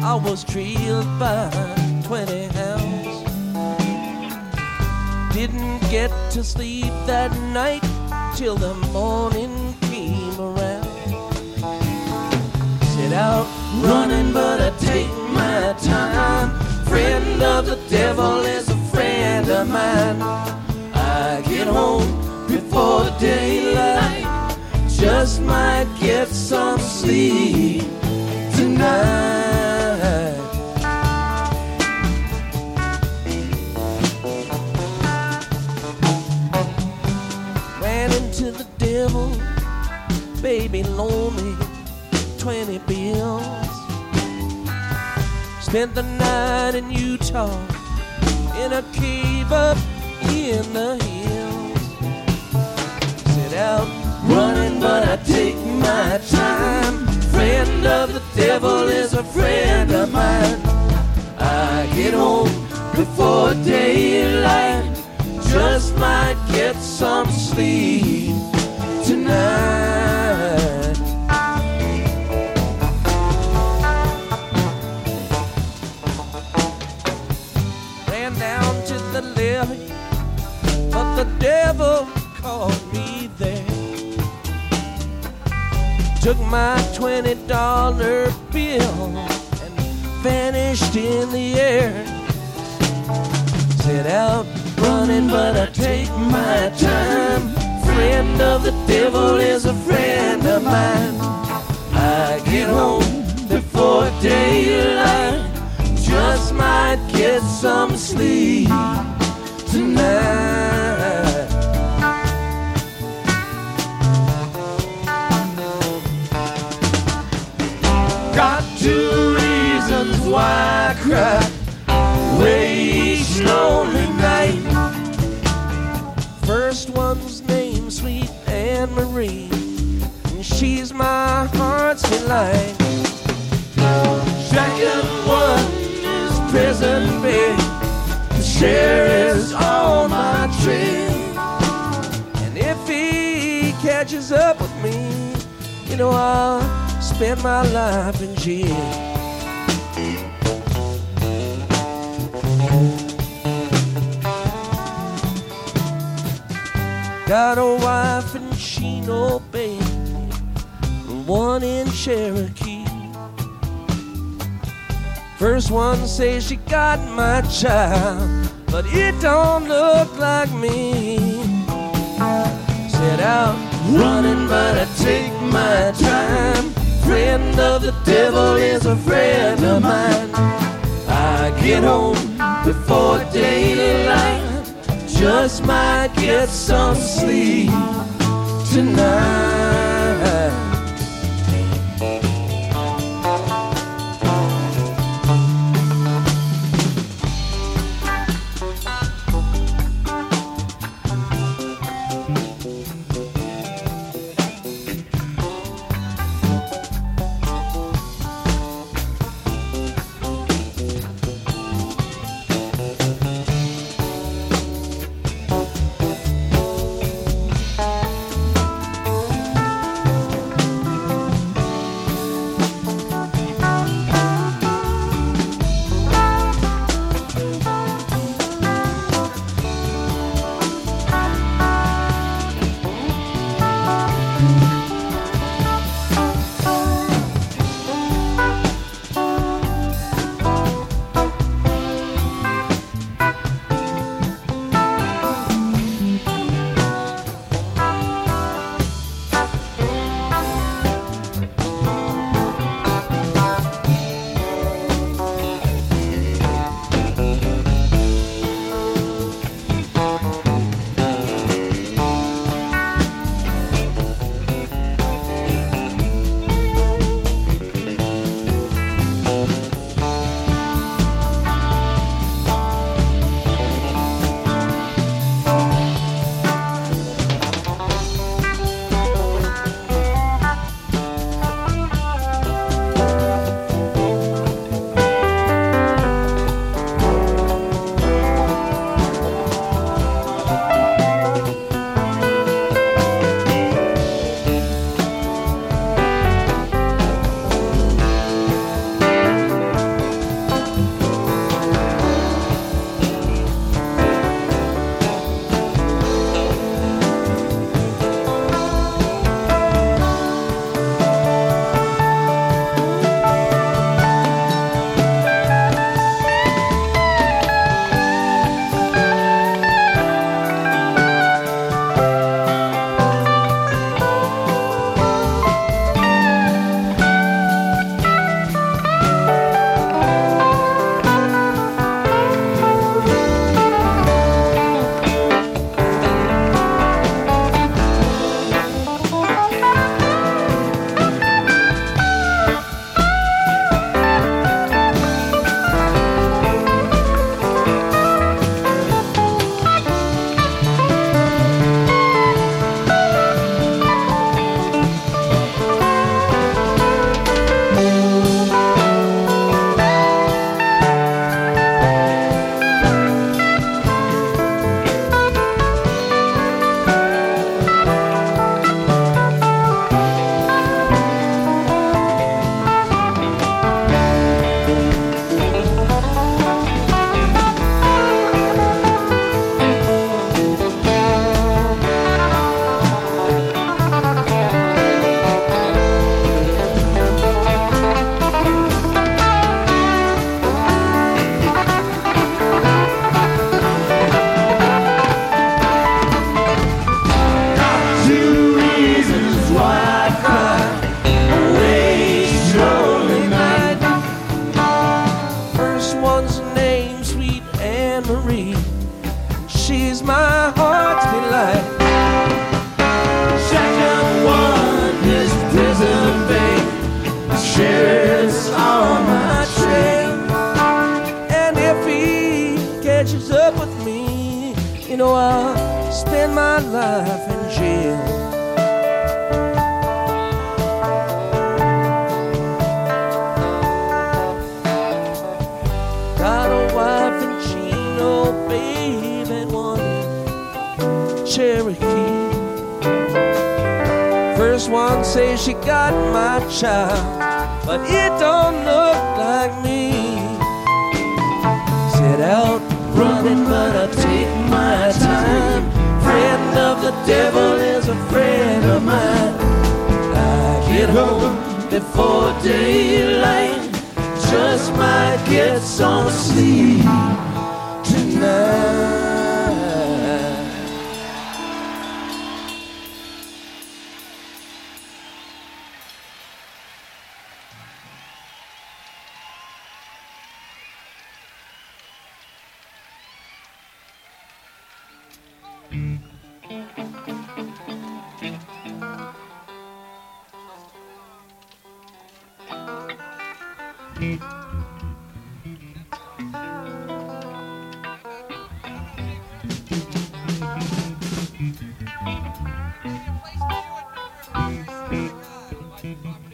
I was trailed by 20 hounds. Didn't get to sleep that night till the morning came around. Set out running, but I take my time. Friend of the devil is a friend of mine. I get home before daylight, just might get some sleep tonight. Ran into the devil, baby loaned me 20 bills. Spent the night in Utah in a cave up in the hills. Set out running, but I take my time. Friend of the devil is a friend of mine. I get home before daylight, just might get some sleep tonight. Ran down to the levee, but the devil caught me there. Took my $20 bill and vanished in the air. Set out running, but I take my time. Friend of the devil is a friend of mine. I get home before daylight, just might get some sleep tonight. Got 2 reasons why I cry each lonely night. First one's named Sweet Anne Marie, and she's my heart's delight. Second one is Prison Big, the sheriff's on my trail. And if he catches up with me, you know I'll spend my life in jail. Got a wife in Chino Bay, one in Cherokee. First one says she got my child, but it don't look like me. Set out running, but I take my time. Friend of the devil is a friend of mine. I get home before daylight, just might get some sleep tonight. memory. She's my heart's delight. Shotgun one is prison babe. Sheriff's on my trail. And if he catches up with me, you know I'll spend my life in jail. Got a wife in Chino, babe, and one in Cherokee. First one says she got my child, but it don't look like me. Set out running, but I take my time. Friend of the devil is a friend of mine. I get home before daylight, just might get some sleep tonight. Place to do it.